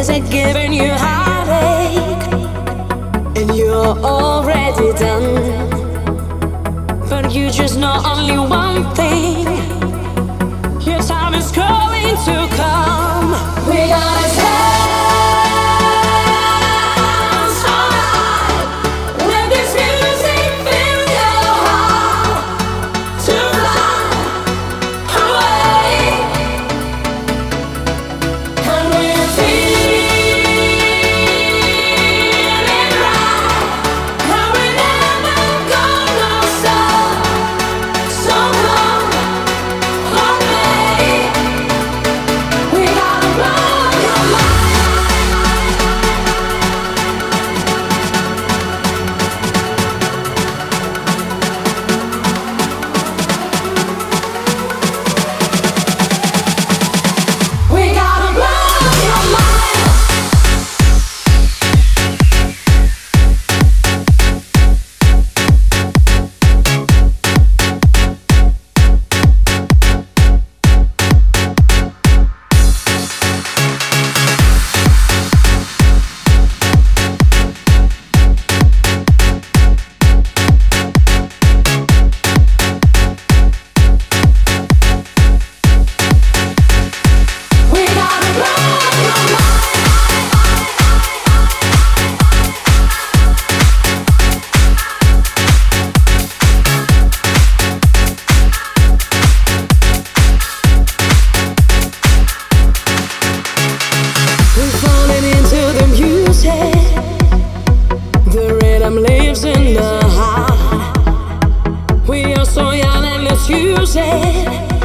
music giving you heartache, and you're already done. But you just know only one thing: your time is going to come. We gotta stand so high. Let this music fill your heart to fly away. And when you're feeling right, and we're never gonna stop. So come on, babe. We gotta blow your mind. We gotta blow your mind. We gotta blow your mind. We're falling into the music. The rhythm lives in the heart. We are so young and let's use it.